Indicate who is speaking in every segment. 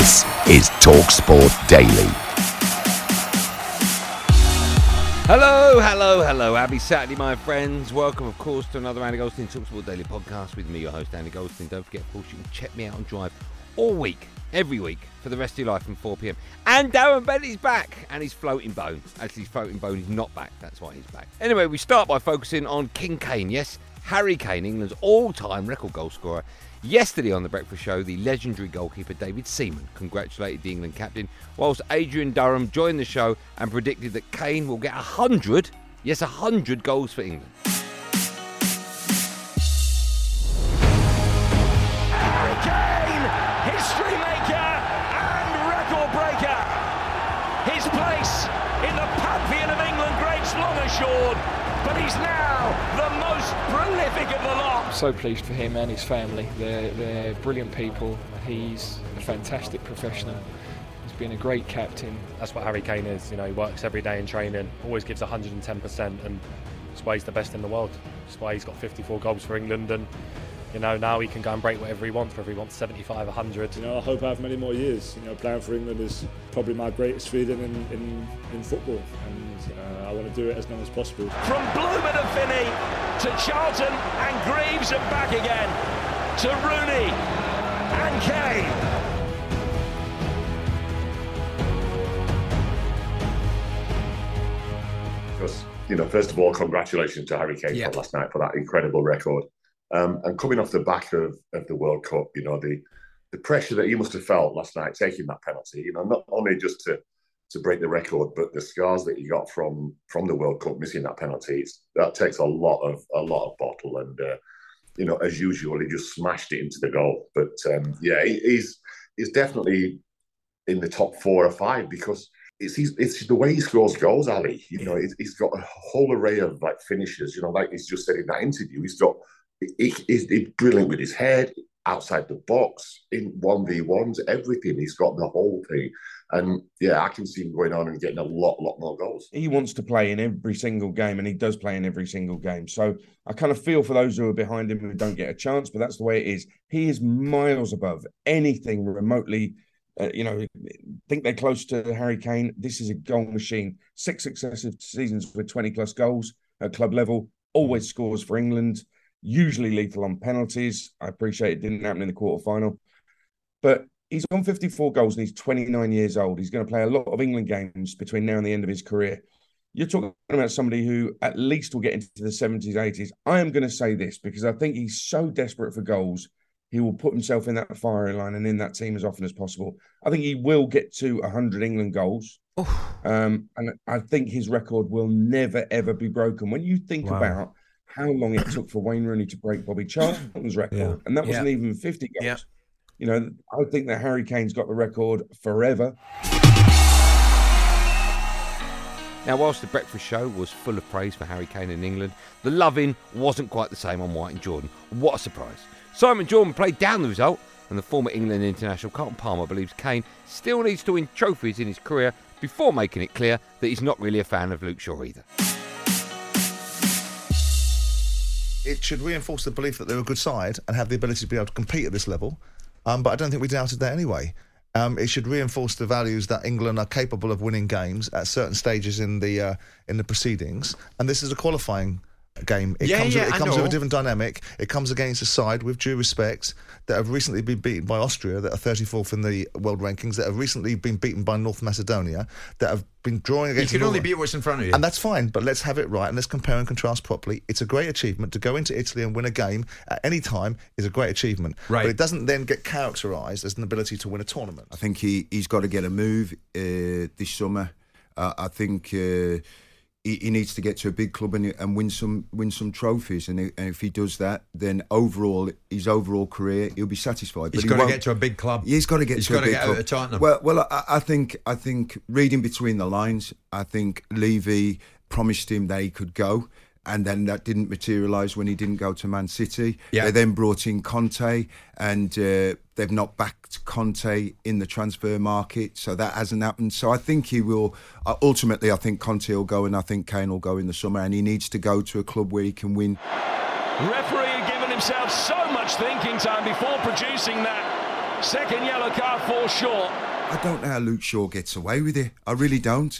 Speaker 1: This is TalkSport Daily.
Speaker 2: Hello. Happy Saturday, my friends. Welcome, of course, to another Andy Goldstein TalkSport Daily podcast with me, your host, Andy Goldstein. Don't forget, of course, you can check me out on Drive all week, every week, for the rest of your life from 4 p.m. And Darren Bentley's back, and his floating bone. Actually, his floating bone is not back. That's why he's back. Anyway, we start by focusing on King Kane. Yes, Harry Kane, England's all-time record goal scorer. Yesterday on The Breakfast Show, the legendary goalkeeper David Seaman congratulated the England captain, whilst Adrian Durham joined the show and predicted that Kane will get 100, yes, 100 goals for England.
Speaker 3: Harry Kane, history maker and record breaker. His place in the pantheon of England greats long assured, but he's now the most prolific of the lot.
Speaker 4: I'm so pleased for him and his family. They're brilliant people. He's a fantastic professional. He's been a great captain.
Speaker 5: That's what Harry Kane is. You know, he works every day in training, always gives 110%, and that's why he's the best in the world. That's why he's got 54 goals for England, and you know, now he can go and break whatever he wants, whether he wants 75, 100.
Speaker 6: You know, I hope I have many more years. You know, playing for England is probably my greatest feeling in football, and I want to do it as long as possible.
Speaker 3: From Bloomer to Finney, to Charlton and Greaves and back again, to Rooney and Kane.
Speaker 7: Because, you know, first of all, congratulations to Harry Kane for last night for that incredible record. And coming off the back of the World Cup, you know, the pressure that he must have felt last night taking that penalty, you know, not only just to break the record, but the scars that he got from the World Cup missing that penalty, that takes a lot of bottle. And you know, as usual, he just smashed it into the goal. But he's definitely in the top 4 or 5 because it's the way he scores goals, Ali. You know, he's got a whole array of like finishes. You know, like he's just said in that interview, he's brilliant with his head, outside the box, in 1v1s, everything. He's got the whole thing. And yeah, I can see him going on and getting a lot more goals.
Speaker 8: He wants to play in every single game, and he does play in every single game. So I kind of feel for those who are behind him who don't get a chance, but that's the way it is. He is miles above anything remotely. Think they're close to Harry Kane. This is a goal machine. 6 successive seasons with 20-plus goals at club level. Always scores for England. Usually lethal on penalties. I appreciate it didn't happen in the quarterfinal. But he's on 54 goals and he's 29 years old. He's going to play a lot of England games between now and the end of his career. You're talking about somebody who at least will get into the 70s, 80s. I am going to say this because I think he's so desperate for goals. He will put himself in that firing line and in that team as often as possible. I think he will get to 100 England goals. And I think his record will never, ever be broken. When you think about how long it took for Wayne Rooney to break Bobby Charlton's record, and that wasn't even 50 goals. Yeah. You know, I think that Harry Kane's got the record forever.
Speaker 2: Now, whilst the breakfast show was full of praise for Harry Kane in England, the loving wasn't quite the same on White and Jordan. What a surprise. Simon Jordan played down the result, and the former England international Carlton Palmer believes Kane still needs to win trophies in his career before making it clear that he's not really a fan of Luke Shaw either.
Speaker 9: It should reinforce the belief that they're a good side and have the ability to be able to compete at this level. But I don't think we doubted that anyway. It should reinforce the values that England are capable of winning games at certain stages in the proceedings. And this is a qualifying game. It comes with a different dynamic. It comes against a side, with due respect, that have recently been beaten by Austria, that are 34th in the world rankings, that have recently been beaten by North Macedonia, that have been drawing against...
Speaker 10: You can only beat what's in front of you.
Speaker 9: And that's fine, but let's have it right and let's compare and contrast properly. It's a great achievement. To go into Italy and win a game at any time is a great achievement.
Speaker 10: Right.
Speaker 9: But it doesn't then get characterised as an ability to win a tournament.
Speaker 10: I think he's got to get a move this summer. I think... He needs to get to a big club and win some trophies, and if he does that, then his overall career, he'll be satisfied. He's got to get to a big club. He's got to get to a big club. Out of Tottenham.
Speaker 9: Well,
Speaker 10: I think reading between the lines, I think Levy promised him that he could go, and then that didn't materialise when he didn't go to Man City. Yeah. They then brought in Conte, and they've not backed Conte in the transfer market, so that hasn't happened. So I think he will, ultimately I think Conte will go and I think Kane will go in the summer, and he needs to go to a club where he can win.
Speaker 3: Referee had given himself so much thinking time before producing that Second yellow card for Shaw.
Speaker 10: I don't know how Luke Shaw gets away with it. I really don't.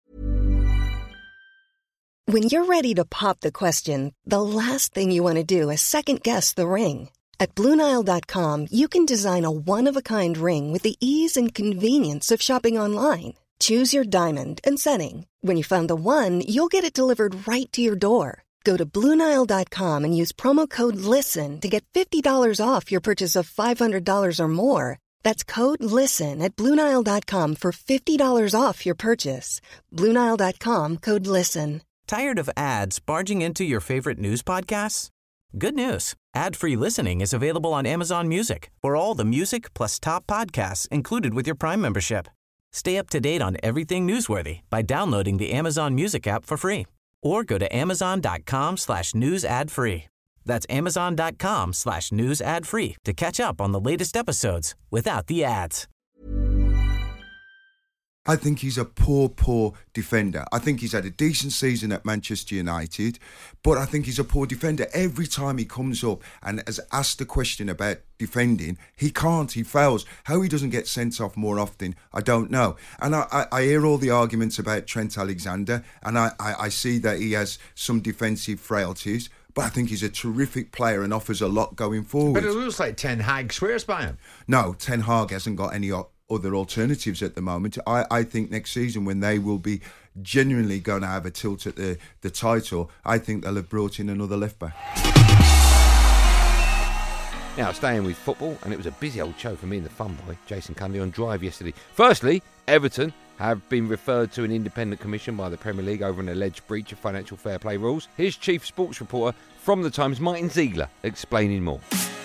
Speaker 11: When you're ready to pop the question, the last thing you want to do is second-guess the ring. At BlueNile.com, you can design a one-of-a-kind ring with the ease and convenience of shopping online. Choose your diamond and setting. When you find the one, you'll get it delivered right to your door. Go to BlueNile.com and use promo code LISTEN to get $50 off your purchase of $500 or more. That's code LISTEN at BlueNile.com for $50 off your purchase. BlueNile.com, code LISTEN.
Speaker 12: Tired of ads barging into your favorite news podcasts? Good news. Ad-free listening is available on Amazon Music for all the music plus top podcasts included with your Prime membership. Stay up to date on everything newsworthy by downloading the Amazon Music app for free or go to amazon.com/news ad free. That's amazon.com/news ad free to catch up on the latest episodes without the ads.
Speaker 10: I think he's a poor defender. I think he's had a decent season at Manchester United, but I think he's a poor defender. Every time he comes up and has asked a question about defending, he can't, he fails. How he doesn't get sent off more often, I don't know. And I hear all the arguments about Trent Alexander, and I see that he has some defensive frailties, but I think he's a terrific player and offers a lot going forward.
Speaker 13: But it looks like Ten Hag swears by him.
Speaker 10: No, Ten Hag hasn't got any other alternatives at the moment. I think next season, when they will be genuinely going to have a tilt at the title, I think they'll have brought in another left back.
Speaker 2: Now, staying with football, and it was a busy old show for me and the fun boy, Jason Cunley, on Drive yesterday. Firstly, Everton have been referred to an independent commission by the Premier League over an alleged breach of financial fair play rules. Here's Chief Sports Reporter from The Times, Martin Ziegler, explaining more.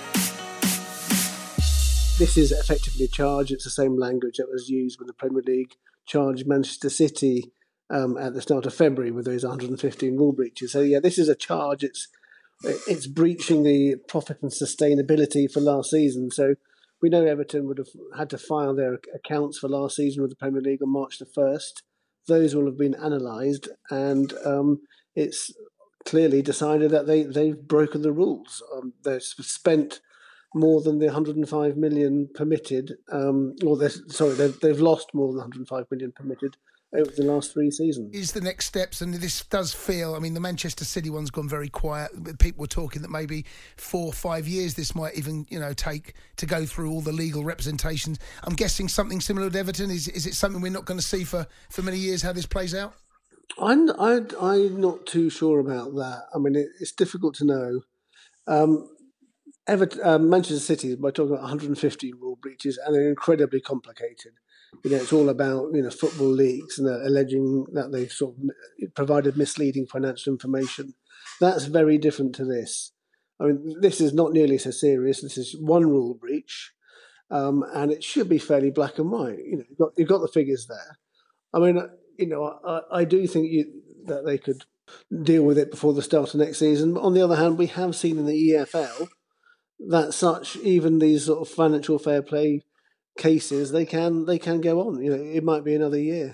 Speaker 14: This is effectively a charge. It's the same language that was used when the Premier League charged Manchester City at the start of February with those 115 rule breaches. So, yeah, this is a charge. It's breaching the profit and sustainability for last season. So we know Everton would have had to file their accounts for last season with the Premier League on March the 1st. Those will have been analysed, and it's clearly decided that they've broken the rules. They've spent more than the 105 million permitted, they've lost more than 105 million permitted over the last 3 seasons.
Speaker 15: Is the next steps, and this does feel, I mean, the Manchester City one's gone very quiet. People were talking that maybe 4 or 5 years this might even, take to go through all the legal representations. I'm guessing something similar with Everton. Is it something we're not going to see for many years, how this plays out?
Speaker 14: I'm not too sure about that. I mean, it's difficult to know. Manchester City, by talking about 150 rule breaches, and they're incredibly complicated. It's all about football leagues and alleging that they sort of provided misleading financial information. That's very different to this. I mean, this is not nearly so serious. This is one rule breach, and it should be fairly black and white. You've got the figures there. I mean, I do think that they could deal with it before the start of next season. But on the other hand, we have seen in the EFL that even these sort of financial fair play cases, they can go on. It might be another year.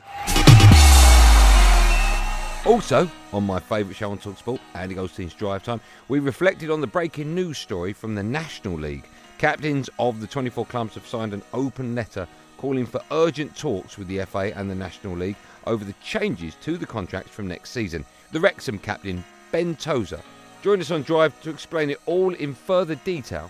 Speaker 2: Also, on my favourite show on TalkSport, Andy Goldstein's Drive Time, we reflected on the breaking news story from the National League. Captains of the 24 clubs have signed an open letter calling for urgent talks with the FA and the National League over the changes to the contracts from next season. The Wrexham captain, Ben Tozer, join us on Drive to explain it all in further detail.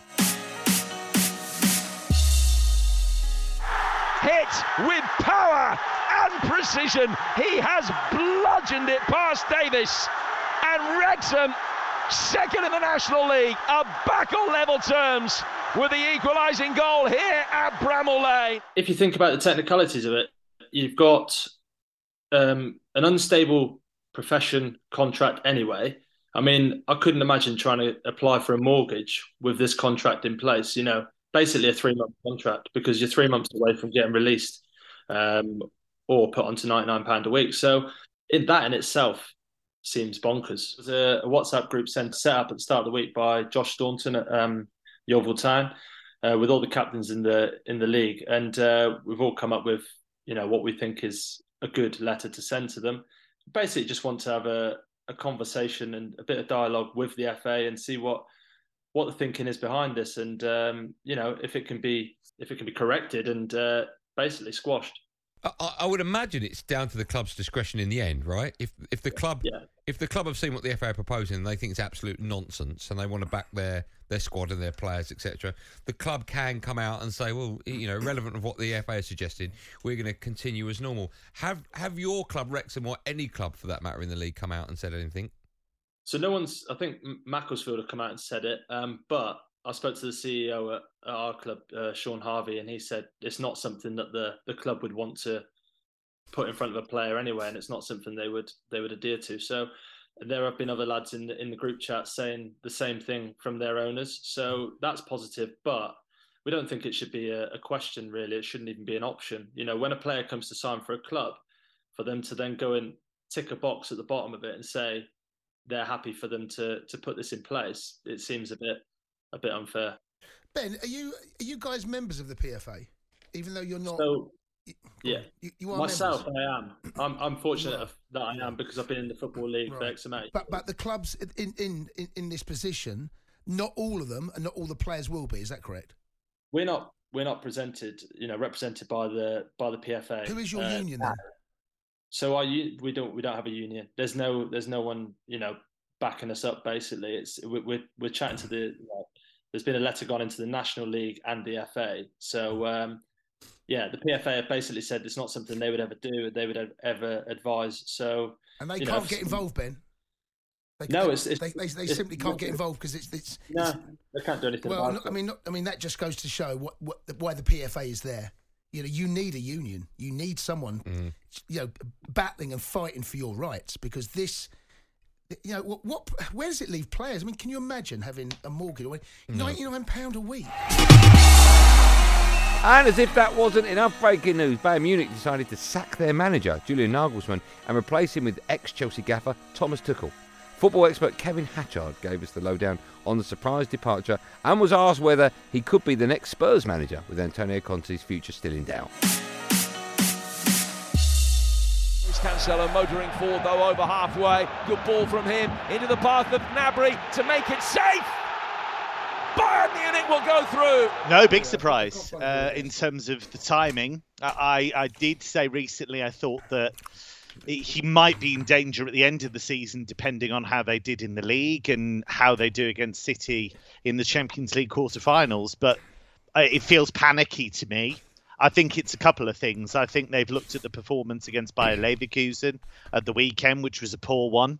Speaker 3: Hit with power and precision. He has bludgeoned it past Davis. And Wrexham, second in the National League, are back on level terms with the equalising goal here at Bramall Lane.
Speaker 16: If you think about the technicalities of it, you've got an unstable profession contract anyway. I mean, I couldn't imagine trying to apply for a mortgage with this contract in place, basically a 3-month contract, because you're 3 months away from getting released or put onto £99 a week. So that in itself seems bonkers. There's a WhatsApp group set up at the start of the week by Josh Staunton at Yeovil Town with all the captains in the league. And we've all come up with, what we think is a good letter to send to them. Basically just want to have a conversation and a bit of dialogue with the FA and see what what the thinking is behind this, and if it can be corrected and basically squashed.
Speaker 2: I would imagine it's down to the club's discretion in the end, right? If the club have seen what the FA are proposing and they think it's absolute nonsense and they want to back their squad and their players, etc., the club can come out and say, well, irrelevant of what the FA is suggesting, we're going to continue as normal. Have your club, Wrexham, or any club for that matter in the league, come out and said anything?
Speaker 16: So no one's. I think Macclesfield have come out and said it, but I spoke to the CEO at our club, Sean Harvey, and he said it's not something that the club would want to put in front of a player anyway, and it's not something they would adhere to. So there have been other lads in the group chat saying the same thing from their owners. So that's positive, but we don't think it should be a question, really. It shouldn't even be an option. When a player comes to sign for a club, for them to then go and tick a box at the bottom of it and say they're happy for them to put this in place, it seems a bit unfair.
Speaker 15: Ben, are you guys members of the PFA, even though you're not?
Speaker 16: So, yeah,
Speaker 15: you are
Speaker 16: myself.
Speaker 15: members?
Speaker 16: I am. I'm fortunate that I am, because I've been in the Football League for XMA.
Speaker 15: But the clubs in this position, not all of them and not all the players will be. Is that correct?
Speaker 16: We're not represented by the PFA.
Speaker 15: Who is your union then?
Speaker 16: So we don't have a union. There's no one backing us up. Basically, we're chatting to there's been a letter gone into the National League and the FA. So the PFA have basically said it's not something they would ever do. They would ever advise. So
Speaker 15: and they can't get involved, Ben. They simply can't get involved because it's
Speaker 16: they can't do anything.
Speaker 15: Well,
Speaker 16: about
Speaker 15: it. I mean that just goes to show why the PFA is there. You need a union. You need someone, battling and fighting for your rights, because this, where does it leave players? I mean, can you imagine having a mortgage, £99 a week?
Speaker 2: And as if that wasn't enough breaking news, Bayern Munich decided to sack their manager, Julian Nagelsmann, and replace him with ex-Chelsea gaffer Thomas Tuchel. Football expert Kevin Hatchard gave us the lowdown on the surprise departure and was asked whether he could be the next Spurs manager, with Antonio Conte's future still in doubt.
Speaker 3: Cancelo motoring forward though over halfway. Good ball from him into the path of Gnabry to make it safe. Bayern Munich will go through.
Speaker 17: No big surprise in terms of the timing. I did say recently I thought that he might be in danger at the end of the season, depending on how they did in the league and how they do against City in the Champions League quarterfinals. But it feels panicky to me. I think it's a couple of things. I think they've looked at the performance against Bayer Leverkusen at the weekend, which was a poor one.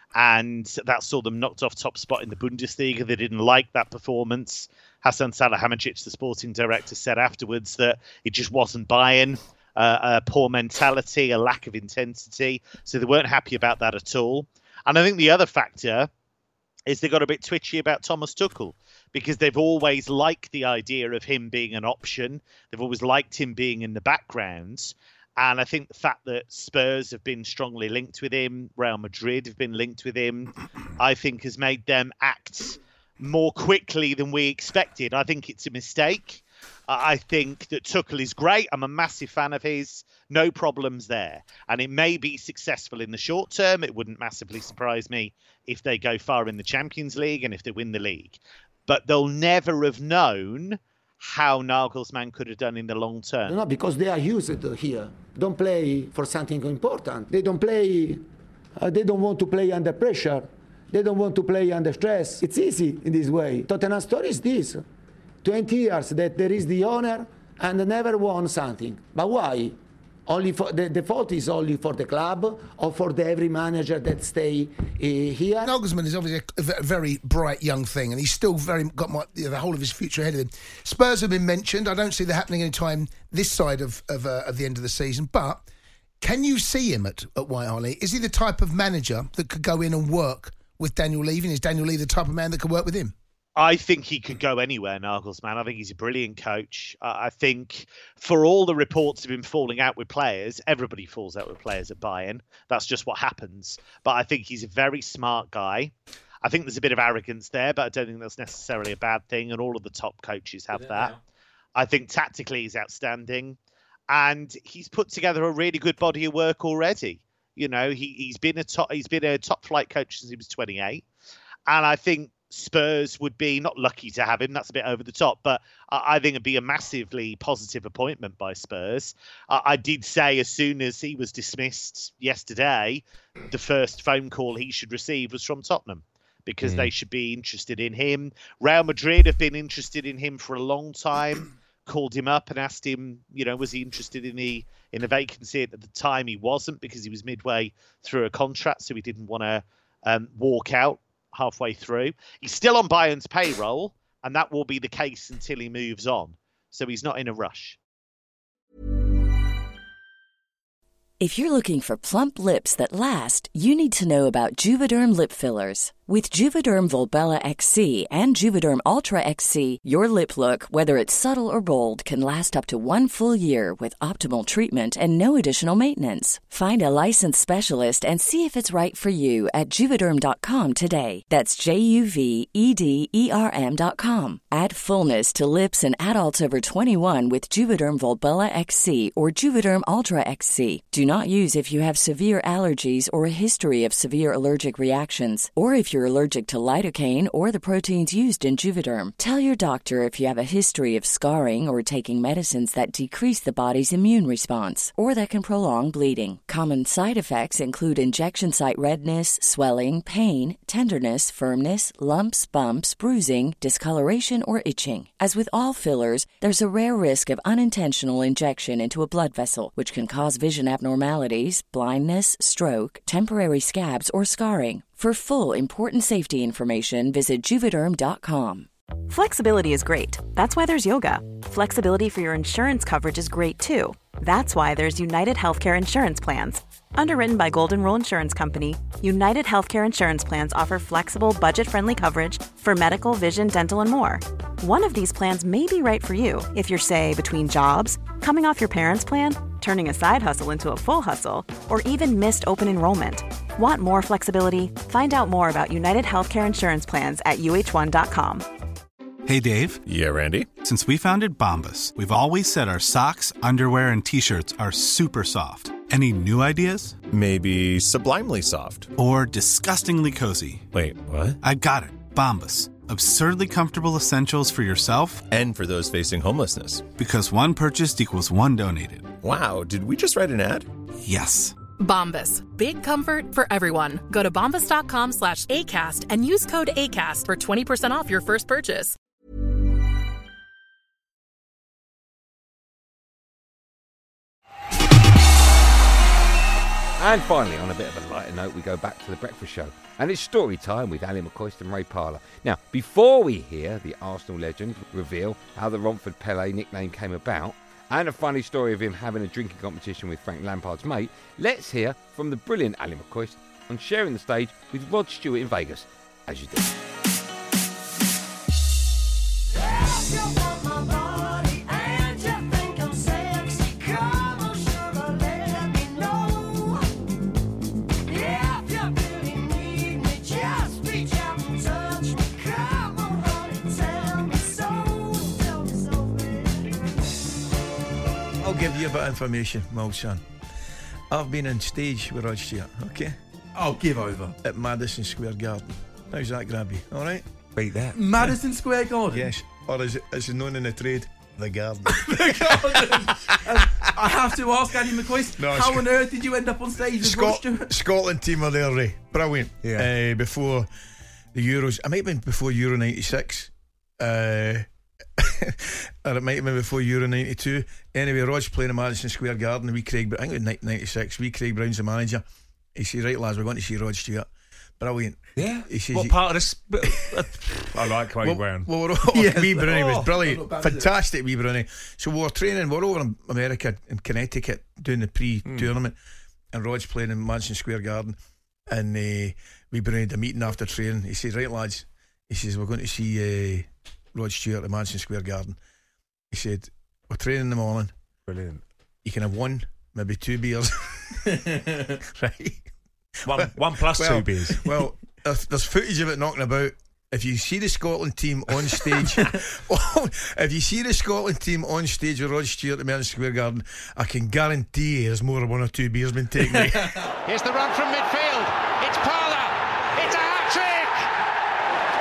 Speaker 17: And that saw them knocked off top spot in the Bundesliga. They didn't like that performance. Hassan Salihamidzic, the sporting director, said afterwards that it just wasn't Bayern. A poor mentality, a lack of intensity. So they weren't happy about that at all. And I think the other factor is they got a bit twitchy about Thomas Tuchel, because they've always liked the idea of him being an option. They've always liked him being in the background. And I think the fact that Spurs have been strongly linked with him, Real Madrid have been linked with him, I think has made them act more quickly than we expected. I think it's a mistake. I think that Tuchel is great. I'm a massive fan of his. No problems there. And it may be successful in the short term. It wouldn't massively surprise me if they go far in the Champions League and if they win the league. But they'll never have known how Nagelsmann could have done in the long term.
Speaker 18: No, because they are used here. Don't play for something important. They don't play. They don't want to play under pressure. They don't want to play under stress. It's easy in this way. Tottenham story is this. 20 years that there is the owner and never won something. But why? Only for the fault is only for the club or for every manager that stay here.
Speaker 15: Nagelsmann is obviously a very bright young thing, and he's still got the whole of his future ahead of him. Spurs have been mentioned. I don't see that happening any time this side of the end of the season. But can you see him at White Hart Lane? Is he the type of manager that could go in and work with Daniel Levy? And is Daniel Levy the type of man that could work with him?
Speaker 17: I think he could go anywhere, Nagelsmann. I think he's a brilliant coach. I think for all the reports of him falling out with players, everybody falls out with players at Bayern. That's just what happens. But I think he's a very smart guy. I think there's a bit of arrogance there, but I don't think that's necessarily a bad thing. And all of the top coaches have that. Yeah. I think tactically he's outstanding. And he's put together a really good body of work already. You know, he's been a top flight coach since he was 28. And I think Spurs would be not lucky to have him. That's a bit over the top, but I think it'd be a massively positive appointment by Spurs. I did say as soon as he was dismissed yesterday, the first phone call he should receive was from Tottenham, because they should be interested in him. Real Madrid have been interested in him for a long time. Called him up and asked him, was he interested in a vacancy? At the time, he wasn't, because he was midway through a contract, so he didn't want to walk out halfway through. He's still on Bayern's payroll, and that will be the case until he moves on. So he's not in a rush.
Speaker 19: If you're looking for plump lips that last, you need to know about Juvederm lip fillers. With Juvederm Volbella XC and Juvederm Ultra XC, your lip look, whether it's subtle or bold, can last up to 1 full year with optimal treatment and no additional maintenance. Find a licensed specialist and see if it's right for you at Juvederm.com today. That's JUVEDERM.com. Add fullness to lips in adults over 21 with Juvederm Volbella XC or Juvederm Ultra XC. Do not use if you have severe allergies or a history of severe allergic reactions, or if you're allergic to lidocaine or the proteins used in Juvederm. Tell your doctor if you have a history of scarring or taking medicines that decrease the body's immune response or that can prolong bleeding. Common side effects include injection site redness, swelling, pain, tenderness, firmness, lumps, bumps, bruising, discoloration, or itching. As with all fillers, there's a rare risk of unintentional injection into a blood vessel, which can cause vision abnormalities, blindness, stroke, temporary scabs, or scarring. For full, important safety information, visit Juvederm.com.
Speaker 20: Flexibility is great. That's why there's yoga. Flexibility for your insurance coverage is great too. That's why there's United Healthcare Insurance Plans. Underwritten by Golden Rule Insurance Company, United Healthcare Insurance Plans offer flexible, budget-friendly coverage for medical, vision, dental, and more. One of these plans may be right for you if you're, say, between jobs, coming off your parents' plan, turning a side hustle into a full hustle, or even missed open enrollment. Want more flexibility? Find out more about United Healthcare Insurance Plans at UH1.com.
Speaker 21: Hey, Dave.
Speaker 22: Yeah, Randy.
Speaker 21: Since we founded Bombas, we've always said our socks, underwear, and T-shirts are super soft. Any new ideas?
Speaker 22: Maybe sublimely soft.
Speaker 21: Or disgustingly cozy.
Speaker 22: Wait, what?
Speaker 21: I got it. Bombas. Absurdly comfortable essentials for yourself
Speaker 22: and for those facing homelessness.
Speaker 21: Because one purchased equals one donated.
Speaker 22: Wow, did we just write an ad?
Speaker 21: Yes.
Speaker 23: Bombas. Big comfort for everyone. Go to bombas.com/ACAST and use code ACAST for 20% off your first purchase.
Speaker 2: And finally, on a bit of a lighter note, we go back to the breakfast show. And it's story time with Ali McCoist and Ray Parlour. Now, before we hear the Arsenal legend reveal how the Romford Pele nickname came about, and a funny story of him having a drinking competition with Frank Lampard's mate, let's hear from the brilliant Ali McCoist on sharing the stage with Rod Stewart in Vegas, as you do.
Speaker 24: I'll give you a bit of information, my old son. I've been on stage with Rod Stewart, okay?
Speaker 13: Oh, give over.
Speaker 24: At Madison Square Garden. How's that grab you? All right?
Speaker 13: Beat that. Madison Square Garden?
Speaker 24: Yes. Or as it's known in the trade, the Garden.
Speaker 13: The Garden. I have to ask Andy McCoist, how on earth did you end up on stage with Rod Stewart?
Speaker 24: Scotland team are there, Ray. Brilliant.
Speaker 13: Yeah.
Speaker 24: Before the Euros. It might have been before Euro 96. Or it might have been before Euro 92. Anyway, Rod's playing in Madison Square Garden. I think it was 96. Craig Brown's the manager. He said, right lads, we're going to see Rod Stewart. Brilliant.
Speaker 13: Yeah.
Speaker 24: He says,
Speaker 13: what part of this? I like Craig Brown.
Speaker 24: Well, Wee Brownie was brilliant. Fantastic Wee Brownie. So we were training, we're over in America, in Connecticut, doing the pre-tournament, and Rod's playing in Madison Square Garden, and Wee Brownie had a meeting after training. He says, right lads, he says, we're going to see Rod Stewart at Madison Square Garden. He said, we're training in the morning.
Speaker 13: Brilliant.
Speaker 24: You can have one, maybe 2 beers. Right?
Speaker 13: One plus 2 beers.
Speaker 24: Well, there's footage of it knocking about. If you see the Scotland team on stage, if you see the Scotland team on stage with Rod Stewart at Madison Square Garden, I can guarantee there's more than 1 or 2 beers been taken.
Speaker 3: Here's the run from midfield. It's Parlour. It's a hat-trick.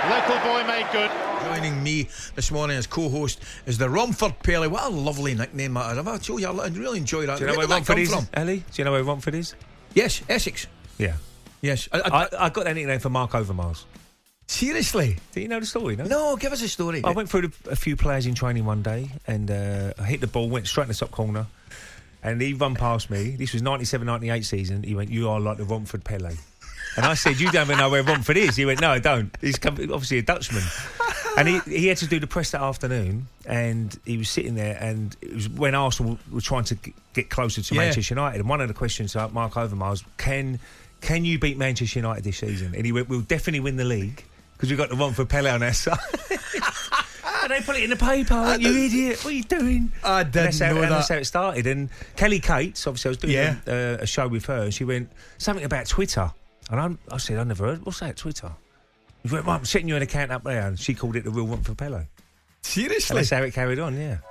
Speaker 3: Local boy made good.
Speaker 24: Joining me this morning as co-host is the Romford Pelly. What a lovely nickname that is. I've told you, I really enjoy that.
Speaker 1: Do you know where Romford is, Ellie? Do you know where Romford is?
Speaker 24: Yes, Essex.
Speaker 1: Yeah.
Speaker 24: Yes.
Speaker 1: I got that nickname for Mark Overmars.
Speaker 24: Seriously?
Speaker 1: Do you know the story?
Speaker 24: No, give us a story.
Speaker 1: I went through a few players in training one day and I hit the ball, went straight in the top corner, and he run past me. This was 97-98 season. He went, "You are like the Romford Pele." And I said, "You don't even know where Romford is." He went, "No, I don't." He's obviously a Dutchman. And he had to do the press that afternoon, and he was sitting there, and it was when Arsenal were trying to get closer to Manchester United. And one of the questions to Mark Overmars, can you beat Manchester United this season? And he went, "We'll definitely win the league because we've got the Romford Pele on our side." And they put it in the paper. You idiot! What are you doing?
Speaker 24: I didn't know that.
Speaker 1: And that's how it started. And Kelly Cates, obviously, I was doing a show with her, and she went something about Twitter. And I said, "I never heard. What's that, Twitter?" He went, "Well, I'm setting you an account up there." And she called it the real Romford Pele.
Speaker 24: Seriously?
Speaker 1: And that's how it carried on, yeah.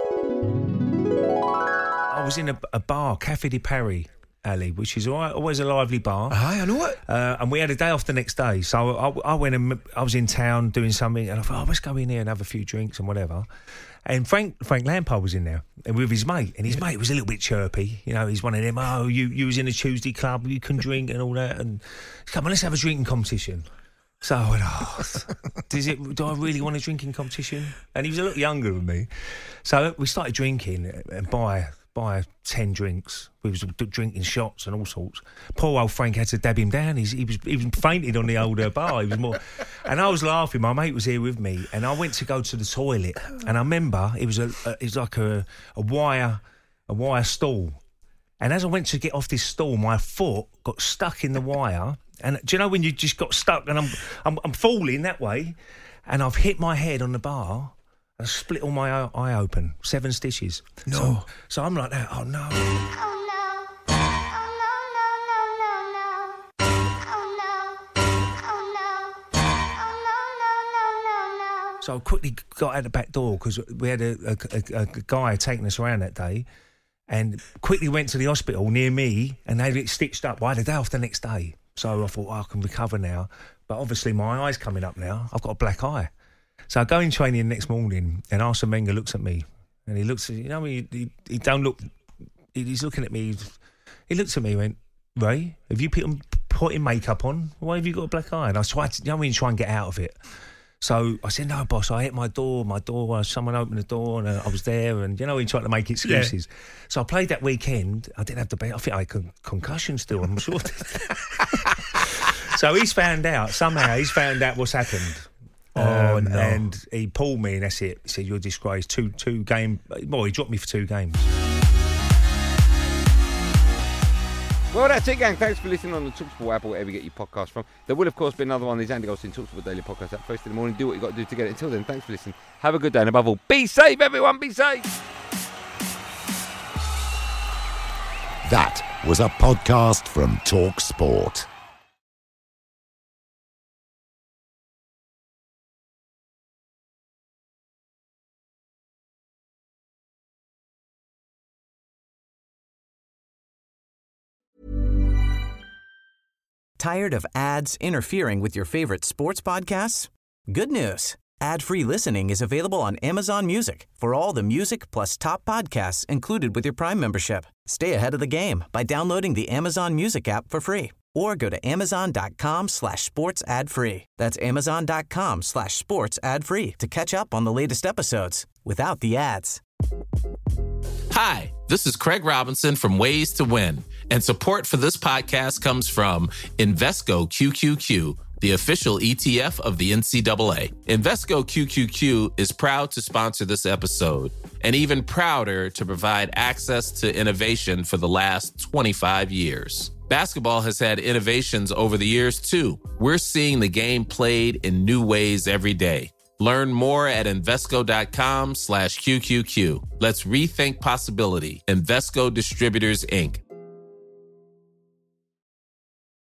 Speaker 1: I was in a bar, Café de Paris, Ali, which is always a lively bar.
Speaker 24: Aye, I know it.
Speaker 1: And we had a day off the next day. So I went and I was in town doing something, and I thought, let's go in here and have a few drinks and whatever. And Frank Lampard was in there and with his mate, and his mate was a little bit chirpy. You know, he's one of them, you was in a Tuesday club, you can drink and all that. And come on, let's have a drinking competition. So I went, do I really want a drinking competition? And he was a little younger than me. So we started drinking and buy 10 drinks. We was drinking shots and all sorts. Poor old Frank had to dab him down. He was fainted on the old bar. He was more, and I was laughing. My mate was here with me, and I went to go to the toilet. And I remember it was like a wire stool. And as I went to get off this stool, my foot got stuck in the wire. And do you know when you just got stuck? And I'm falling that way, and I've hit my head on the bar. I split all my eye open, 7 stitches.
Speaker 24: No.
Speaker 1: So I'm like that. Oh no. So I quickly got out the back door because we had a guy taking us around that day, and quickly went to the hospital near me, and they had it stitched up. I had a day off the next day. So I thought, I can recover now. But obviously my eye's coming up now. I've got a black eye. So I go in training the next morning, and Arsene Wenger looks at me, and he looks at, he don't look, he's looking at me, he looks at me and went, "Ray, have you putting makeup on? Why have you got a black eye?" And I tried to, try and get out of it. So I said, "No, boss, I hit my door, someone opened the door, and I was there," and, he tried to make excuses. Yeah. So I played that weekend. I didn't have the bet. I think I had concussion still, I'm sure. So he's found out what's happened.
Speaker 24: No.
Speaker 1: And he pulled me, and that's it. He said, "You're a disgrace." Two game. Well, he dropped me for 2 games.
Speaker 2: Well, that's it, gang. Thanks for listening on the TalkSport app or wherever you get your podcast from. There will, of course, be another one of these Andy Goldstein TalkSport Daily Podcast at first in the morning. Do what you got to do to get it. Until then, thanks for listening. Have a good day, and above all, be safe, everyone. Be safe.
Speaker 4: That was a podcast from TalkSport.
Speaker 12: Tired of ads interfering with your favorite sports podcasts? Good news. Ad-free listening is available on Amazon Music for all the music plus top podcasts included with your Prime membership. Stay ahead of the game by downloading the Amazon Music app for free or go to amazon.com/sports ad free. That's amazon.com/sports ad free to catch up on the latest episodes without the ads.
Speaker 5: Hi, this is Craig Robinson from Ways to Win, and support for this podcast comes from Invesco QQQ, the official ETF of the NCAA. Invesco QQQ is proud to sponsor this episode, and even prouder to provide access to innovation for the last 25 years. Basketball has had innovations over the years, too. We're seeing the game played in new ways every day. Learn more at Invesco.com/QQQ. Let's rethink possibility. Invesco Distributors, Inc.